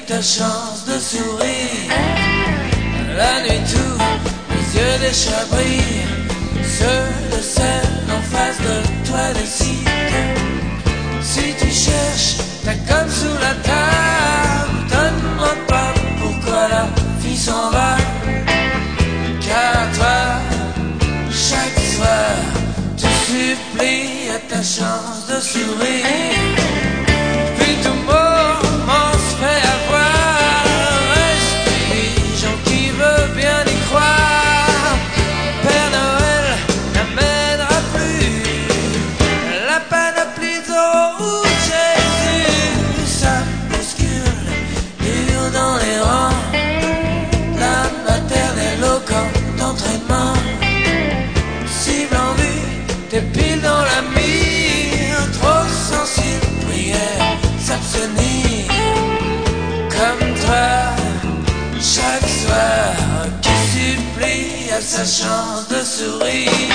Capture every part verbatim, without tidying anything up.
ta chance de sourire. La nuit tout, les yeux des chats brillent. Seul le ciel en face de toi décide. Si tu cherches ta gomme sous la table, donne-moi pas pourquoi la vie s'en va. Car toi, chaque soir, tu supplies à ta chance de sourire. Puis tout moment se fait avoir. Reste des gens qui veulent bien y croire. Père Noël n'amènera plus la panoplie d'eau de Jésus. Ça bouscule dur dans les rangs. La maternelle au camp d'entraînement. Cible en vue, t'es pile dans la mire. Trop sensible, prière, s'abstenir. Comme toi, chaque soir, qui supplie à sa chance de sourire.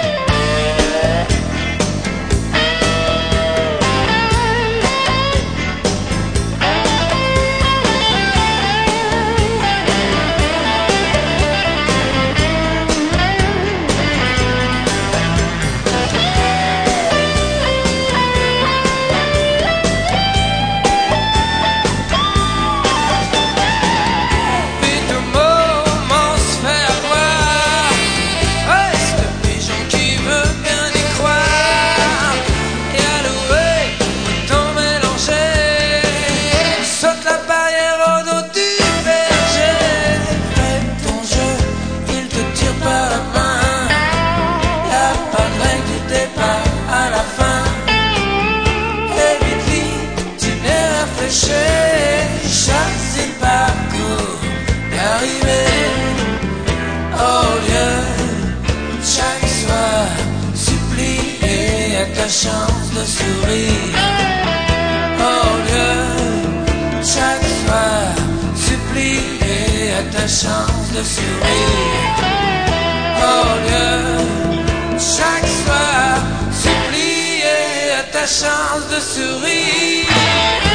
Chasse le parcours d'arriver au lieu. Chaque soir, supplier à ta chance de sourire. Au lieu, chaque soir, supplier à ta chance de sourire. Au lieu, chaque soir, supplier à ta chance de sourire.